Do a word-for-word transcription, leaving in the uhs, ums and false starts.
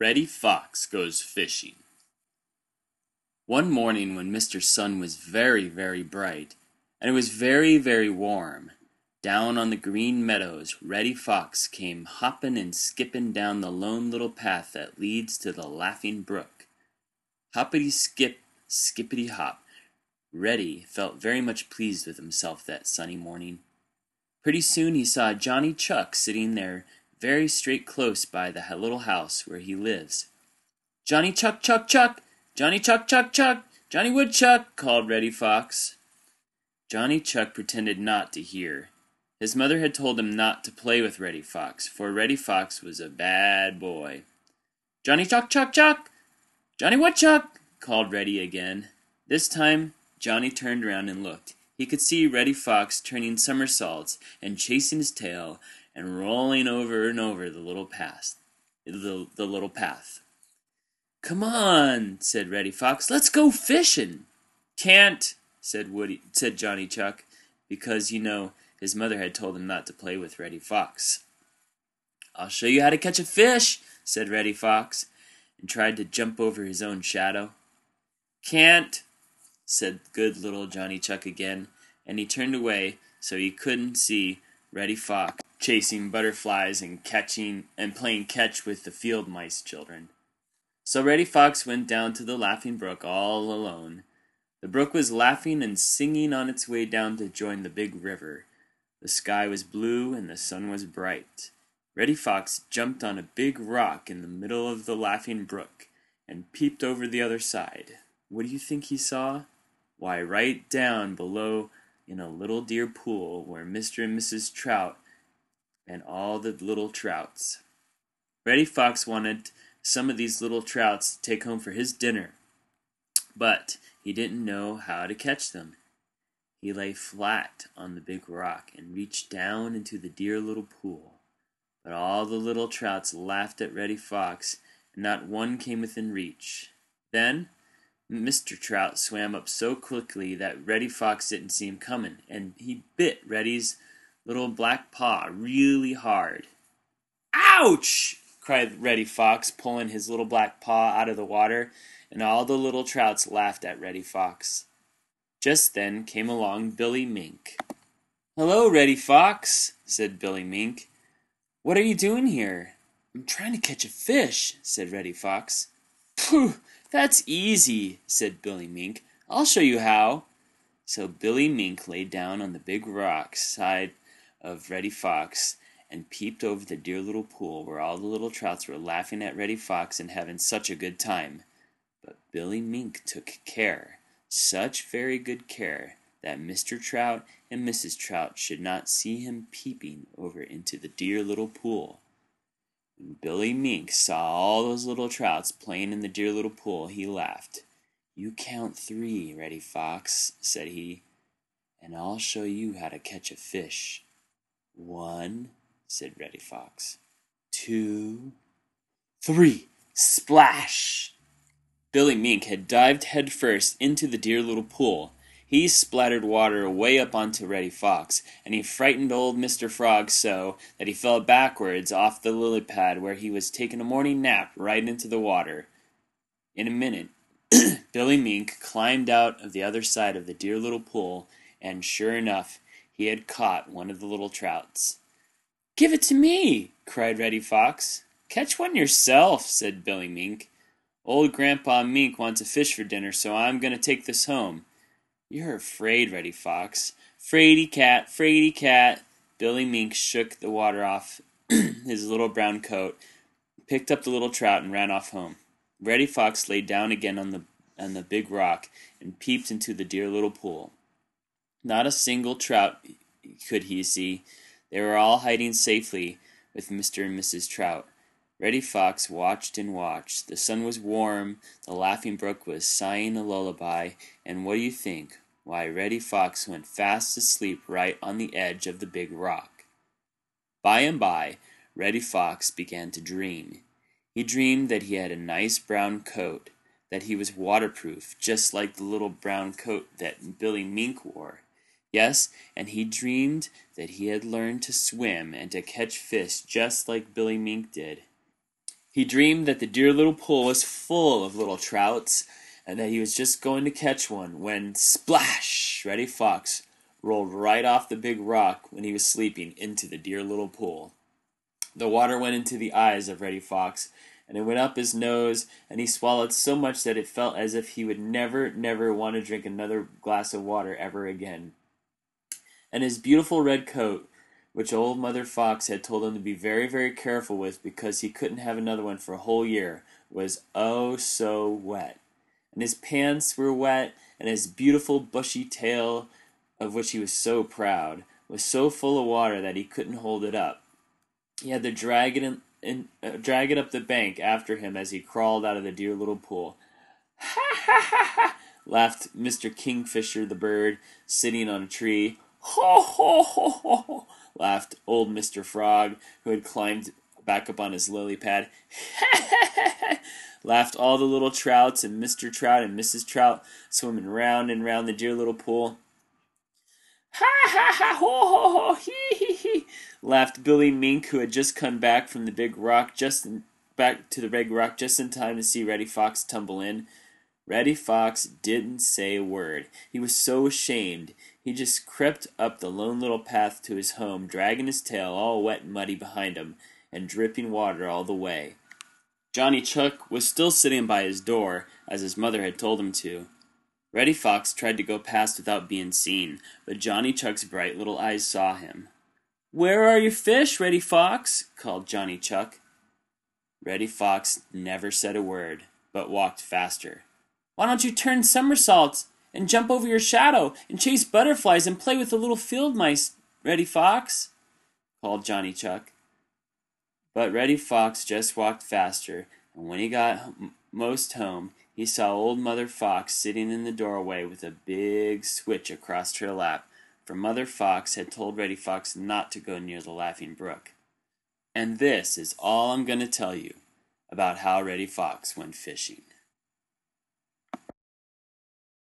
Reddy Fox Goes Fishing. One morning when Mister Sun was very, very bright, and it was very, very warm, down on the Green Meadows Reddy Fox came hopping and skipping down the lone little path that leads to the Laughing Brook. Hoppity-skip, skippity-hop, Reddy felt very much pleased with himself that sunny morning. Pretty soon he saw Johnny Chuck sitting there very straight close by the little house where he lives. "Johnny Chuck, Chuck, Chuck! Johnny Chuck, Chuck, Chuck! Johnny Woodchuck!" called Reddy Fox. Johnny Chuck pretended not to hear. His mother had told him not to play with Reddy Fox, for Reddy Fox was a bad boy. "Johnny Chuck, Chuck, Chuck! Johnny Woodchuck!" called Reddy again. This time Johnny turned around and looked. He could see Reddy Fox turning somersaults and chasing his tail and rolling over and over the little path. The, the little path. "Come on," said Reddy Fox. "Let's go fishing." "Can't," said Woody, said Johnny Chuck, because, you know, his mother had told him not to play with Reddy Fox. "I'll show you how to catch a fish," said Reddy Fox, and tried to jump over his own shadow. "Can't," said good little Johnny Chuck again, and he turned away so he couldn't see Reddy Fox chasing butterflies and catching and playing catch with the field mice children. So Reddy Fox went down to the Laughing Brook all alone. The brook was laughing and singing on its way down to join the big river. The sky was blue and the sun was bright. Reddy Fox jumped on a big rock in the middle of the Laughing Brook and peeped over the other side. What do you think he saw? Why, right down below in a little deer pool were Mister and Missus Trout and all the little trouts. Reddy Fox wanted some of these little trouts to take home for his dinner, but he didn't know how to catch them. He lay flat on the big rock and reached down into the dear little pool. But all the little trouts laughed at Reddy Fox, and not one came within reach. Then Mister Trout swam up so quickly that Reddy Fox didn't see him coming, and he bit Reddy's little black paw really hard. "Ouch!" cried Reddy Fox, pulling his little black paw out of the water, and all the little trouts laughed at Reddy Fox. Just then came along Billy Mink. "Hello, Reddy Fox," said Billy Mink. "What are you doing here?" "I'm trying to catch a fish," said Reddy Fox. "Pooh! That's easy," said Billy Mink. "I'll show you how." So Billy Mink lay down on the big rock side of Reddy Fox and peeped over the dear little pool where all the little trouts were laughing at Reddy Fox and having such a good time. But Billy Mink took care, such very good care, that Mister Trout and Missus Trout should not see him peeping over into the dear little pool. When Billy Mink saw all those little trouts playing in the dear little pool, he laughed. "You count three, Reddy Fox," said he, "and I'll show you how to catch a fish." "One," said Reddy Fox. "Two, three, splash!" Billy Mink had dived headfirst into the dear little pool. He splattered water way up onto Reddy Fox, and he frightened old Mister Frog so that he fell backwards off the lily pad where he was taking a morning nap right into the water. In a minute, Billy Mink climbed out of the other side of the dear little pool, and sure enough, he had caught one of the little trouts. "Give it to me!" cried Reddy Fox. "Catch one yourself," said Billy Mink. "Old Grandpa Mink wants a fish for dinner, so I'm going to take this home." "You're afraid, Reddy Fox." "Fraidy cat, fraidy cat." Billy Mink shook the water off his little brown coat, picked up the little trout, and ran off home. Reddy Fox lay down again on the on the big rock and peeped into the dear little pool. Not a single trout could he see. They were all hiding safely with Mister and Missus Trout. Reddy Fox watched and watched. The sun was warm, the Laughing Brook was sighing a lullaby, and what do you think? Why, Reddy Fox went fast asleep right on the edge of the big rock. By and by, Reddy Fox began to dream. He dreamed that he had a nice brown coat, that he was waterproof, just like the little brown coat that Billy Mink wore. Yes, and he dreamed that he had learned to swim and to catch fish just like Billy Mink did. He dreamed that the dear little pool was full of little trouts, and that he was just going to catch one, when splash! Reddy Fox rolled right off the big rock when he was sleeping into the dear little pool. The water went into the eyes of Reddy Fox, and it went up his nose, and he swallowed so much that it felt as if he would never, never want to drink another glass of water ever again. And his beautiful red coat, which old Mother Fox had told him to be very, very careful with because he couldn't have another one for a whole year, was oh so wet. And his pants were wet, and his beautiful bushy tail, of which he was so proud, was so full of water that he couldn't hold it up. He had to drag it, in, in, uh, drag it up the bank after him as he crawled out of the dear little pool. Ha ha ha ha! Laughed Mister Kingfisher the bird, sitting on a tree. Ho ho ho ho ho! Laughed old Mister Frog, who had climbed back up on his lily pad. Ha ha ha ha! Laughed all the little trouts, and Mister Trout and Missus Trout swimming round and round the dear little pool. Ha ha ha! Ho ho ho! Hee hee hee! Laughed Billy Mink, who had just come back from the big rock, just in, back to the big rock just in time to see Reddy Fox tumble in. Reddy Fox didn't say a word. He was so ashamed. He just crept up the lone little path to his home, dragging his tail all wet and muddy behind him, and dripping water all the way. Johnny Chuck was still sitting by his door, as his mother had told him to. Reddy Fox tried to go past without being seen, but Johnny Chuck's bright little eyes saw him. "Where are your fish, Reddy Fox?" called Johnny Chuck. Reddy Fox never said a word, but walked faster. "Why don't you turn somersaults and jump over your shadow and chase butterflies and play with the little field mice, Reddy Fox?" called Johnny Chuck. But Reddy Fox just walked faster, and when he got most home, he saw old Mother Fox sitting in the doorway with a big switch across her lap, for Mother Fox had told Reddy Fox not to go near the Laughing Brook. And this is all I'm going to tell you about how Reddy Fox went fishing.